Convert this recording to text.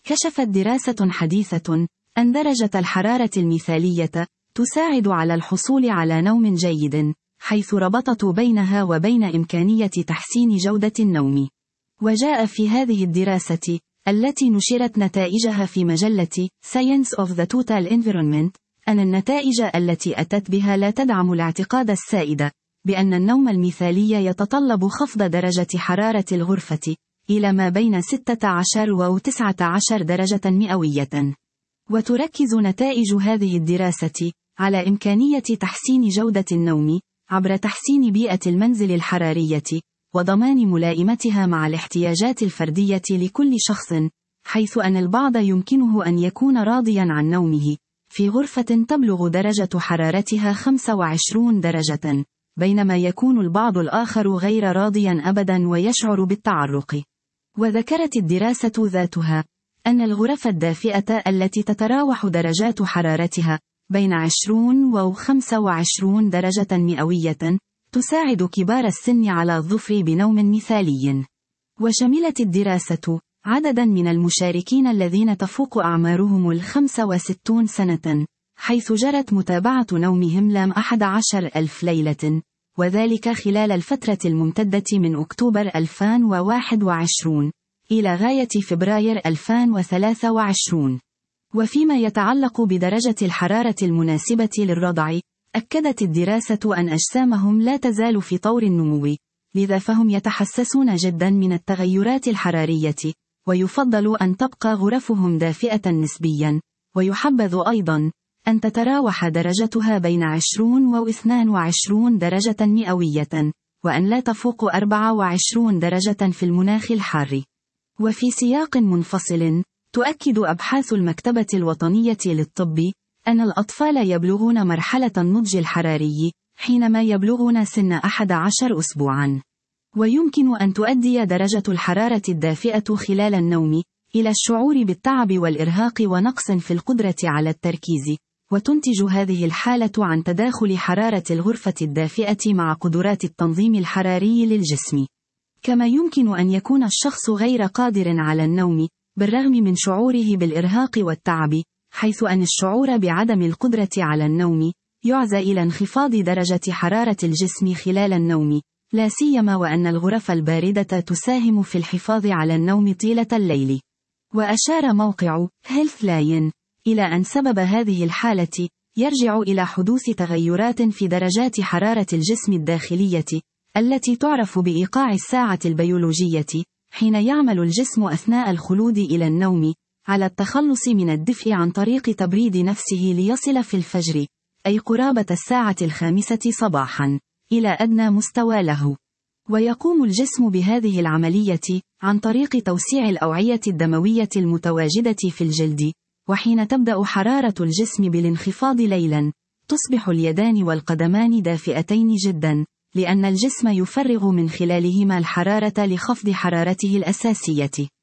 كشفت دراسة حديثة أن درجة الحرارة المثالية تساعد على الحصول على نوم جيد، حيث ربطت بينها وبين إمكانية تحسين جودة النوم. وجاء في هذه الدراسة التي نشرت نتائجها في مجلة Science of the Total Environment أن النتائج التي أتت بها لا تدعم الاعتقاد السائد بأن النوم المثالي يتطلب خفض درجة حرارة الغرفة إلى ما بين 16 و 19 درجة مئوية. وتركز نتائج هذه الدراسة على إمكانية تحسين جودة النوم عبر تحسين بيئة المنزل الحرارية وضمان ملائمتها مع الاحتياجات الفردية لكل شخص، حيث أن البعض يمكنه أن يكون راضيا عن نومه في غرفة تبلغ درجة حرارتها 25 درجة، بينما يكون البعض الآخر غير راضيا أبدا ويشعر بالتعرق. وذكرت الدراسة ذاتها أن الغرف الدافئة التي تتراوح درجات حرارتها بين 20 و 25 درجة مئوية تساعد كبار السن على الظفر بنوم مثالي. وشملت الدراسة عددا من المشاركين الذين تفوق أعمارهم 65 سنة، حيث جرت متابعة نومهم لام 11,000 ليلة، وذلك خلال الفترة الممتدة من أكتوبر 2021 إلى غاية فبراير 2023. وفيما يتعلق بدرجة الحرارة المناسبة للرضع، أكدت الدراسة أن أجسامهم لا تزال في طور النمو، لذا فهم يتحسسون جدا من التغيرات الحرارية، ويفضل أن تبقى غرفهم دافئة نسبيا، ويحبذ أيضا أن تتراوح درجتها بين 20 و 22 درجة مئوية، وأن لا تفوق 24 درجة في المناخ الحار. وفي سياق منفصل، تؤكد أبحاث المكتبة الوطنية للطب أن الأطفال يبلغون مرحلة النضج الحراري حينما يبلغون سن 11 أسبوعا. ويمكن أن تؤدي درجة الحرارة الدافئة خلال النوم إلى الشعور بالتعب والإرهاق ونقص في القدرة على التركيز، وتنتج هذه الحالة عن تداخل حرارة الغرفة الدافئة مع قدرات التنظيم الحراري للجسم. كما يمكن أن يكون الشخص غير قادر على النوم بالرغم من شعوره بالإرهاق والتعب، حيث أن الشعور بعدم القدرة على النوم يعزى إلى انخفاض درجة حرارة الجسم خلال النوم، لا سيما وأن الغرف الباردة تساهم في الحفاظ على النوم طيلة الليل. وأشار موقع Healthline إلى أن سبب هذه الحالة يرجع إلى حدوث تغيرات في درجات حرارة الجسم الداخلية التي تعرف بإيقاع الساعة البيولوجية، حين يعمل الجسم أثناء الخلود إلى النوم على التخلص من الدفء عن طريق تبريد نفسه ليصل في الفجر، أي قرابة الساعة 5 صباحا، إلى أدنى مستوى له. ويقوم الجسم بهذه العملية عن طريق توسيع الأوعية الدموية المتواجدة في الجلد، وحين تبدأ حرارة الجسم بالانخفاض ليلا، تصبح اليدان والقدمان دافئتين جدا، لأن الجسم يفرغ من خلالهما الحرارة لخفض حرارته الأساسية.